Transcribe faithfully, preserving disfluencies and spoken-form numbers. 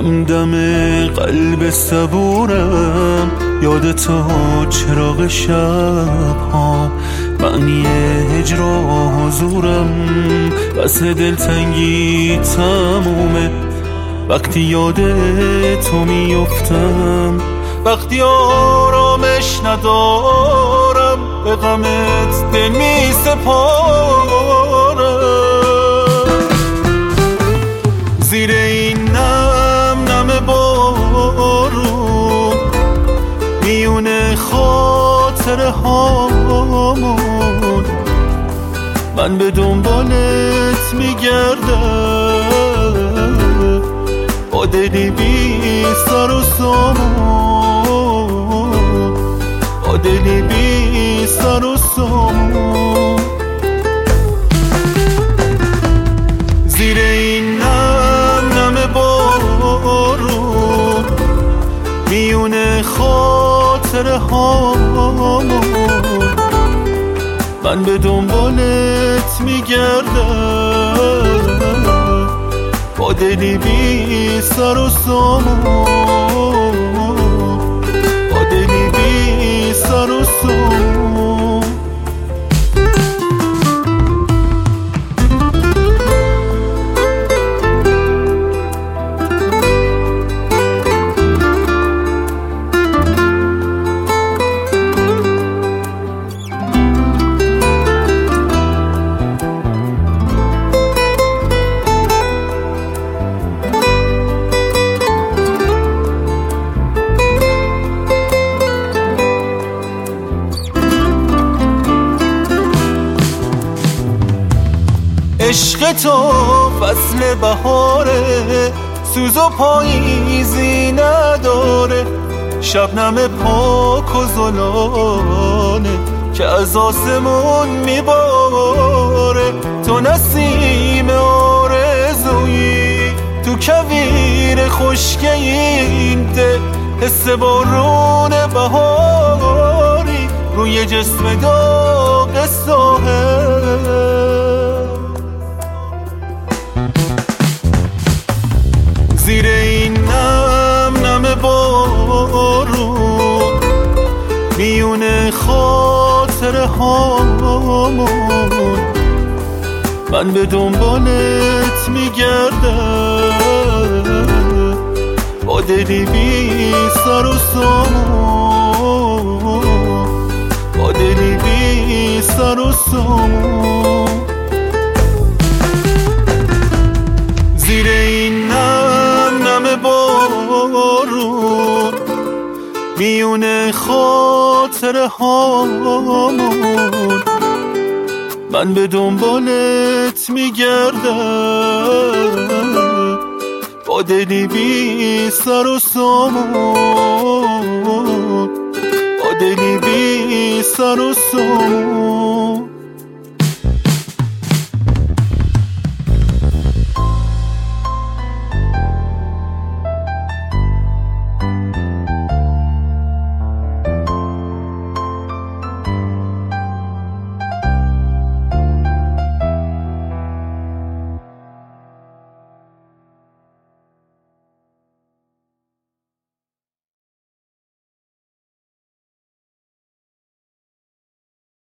همدم قلب صبورم، یاد تو چراغ شب ها، معنی هجر و حضورم، بس دلتنگی تمومه وقتی یاد تو میفتم، وقتی آرامش ندارم به غمت دل می سپارم. زیر این نم نم بارون میونه خاطره هامون، من به دنبالت میگردم با دلی بی سر و سامون، با دلی بی سر و سامون. زیر این نم نم بارون میونه خاطره هامون، من به دنبالت میگردم با دلی بی سر و سامون، با دلی بی سر و سامون. عشق تو فصل بهاره، سوز و پاییزی نداره، شبنم پاک و زلانه که از آسمون میباره. تو نسیم آرزویی، تو کویر خشک این ده، حس بارون بهاری روی جسم داغ ساحل. زیر این نم نم بارون میونه خاطره هامون، من به دنبالت میگردم با دلی بی سر و سامون، با دلی بی سر و سامون. زیر این نم نم بارون میونه خاطره هامون، من به دنبالت میگردم با دلی بی سر و سامون، با دلی بی سر و سامون.